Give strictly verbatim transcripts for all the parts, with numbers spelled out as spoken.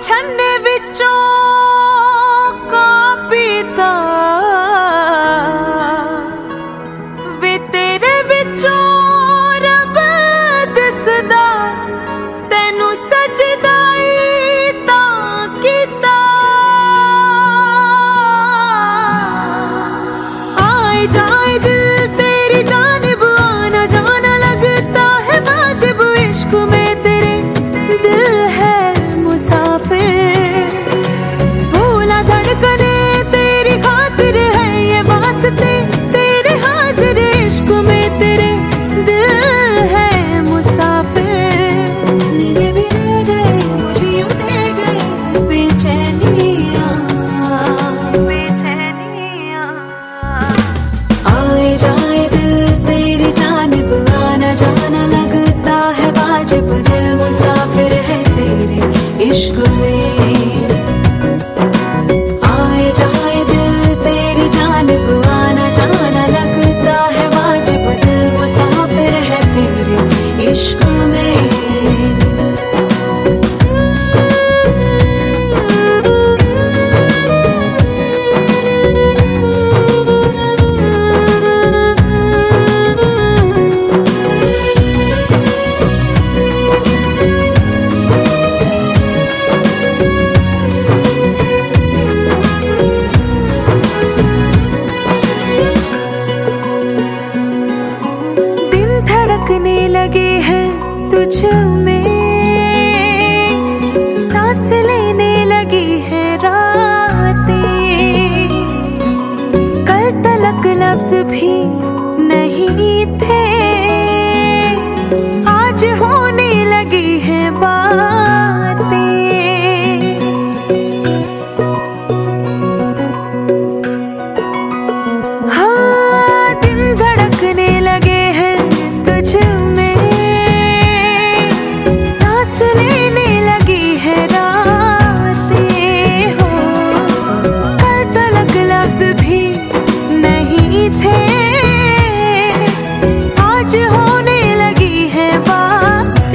छन्ने विचों का पीता वे तेरे विचों रब दिसदा तैनू सजदाई तां कीता। आए जाए दिल तेरी जानिब आना जाना लगता है वाजिब इश्क में तेरे दिल है मुसाफिर। भूला धड़कने तेरी खातिर है ये वास्ते तेरे हाजिर इश्क में तेरे दिल है मुसाफिर। नींदें भी ले गए मुझे यूं दे गए बेचैनियां बेचैनियां। आए जाए दिल तेरी जानिब आना जाना लगता है वाजिब दिल मुसाफिर है तेरे इश्क में। आए जाए दिल तेरी जानिब आना जाना लगता है वाजिब दिल मुसाफिर है तेरे इश्क में। धड़कने लगे हैं तुझ में सांस लेने लगी है रातें। कल तलक लफ्ज भी नहीं थे आज होने लगी है बातें। हाँ दिन धड़कने लगे हैं तुझ में सांस लेने लगी है रातें हो। कल तलक लफ्ज भी नहीं थे आज होने लगी है बातें।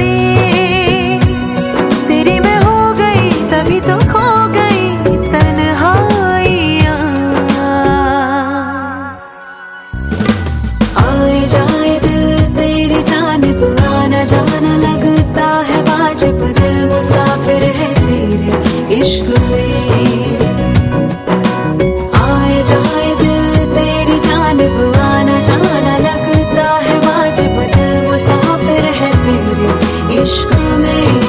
तेरी मैं हो गई तभी तो खो गई तन्हाइयां। आए जाए दिल तेरी जानिब आना जाना लगता है वाजिब दिल मुसाफिर है तेरे इश्क में। आए जाए दिल तेरी जानिब आना जाना लगता है वाजिब दिल मुसाफिर है तेरे इश्क में।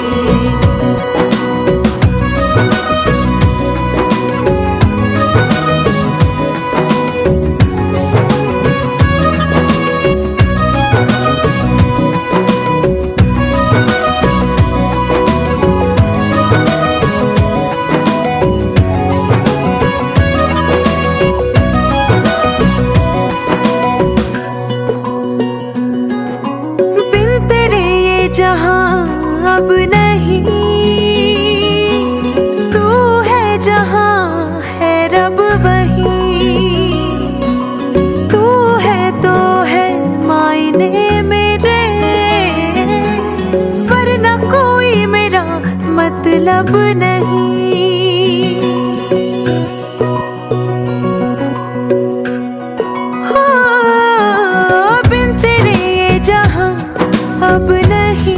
जहां अब नहीं तू है जहां है रब वहीं। तू है तो है मायने मेरे वरना कोई मेरा मतलब नहीं। हाँ बिन तेरे ये जहां अब नहीं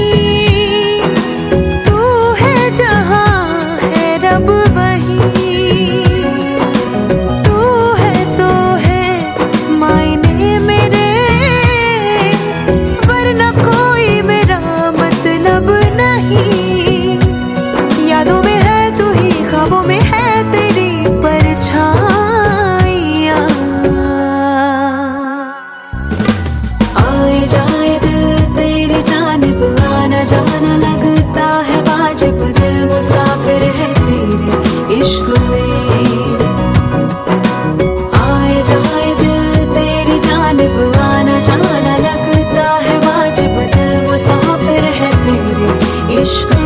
तू है जहां है रब वहीं। तू है तो है मायने मेरे वरना कोई मेरा मतलब नहीं। यादों में है तू ही ख्वाबों में है तेरी परछाइयां। आए जाए तेरी जानिब आना जाना लगता है वाजिब दिल मुसाफिर है तेरे इश्क में। आए जाए दिल तेरी जानिब आना जाना लगता है वाजिब दिल मुसाफिर है तेरे इश्क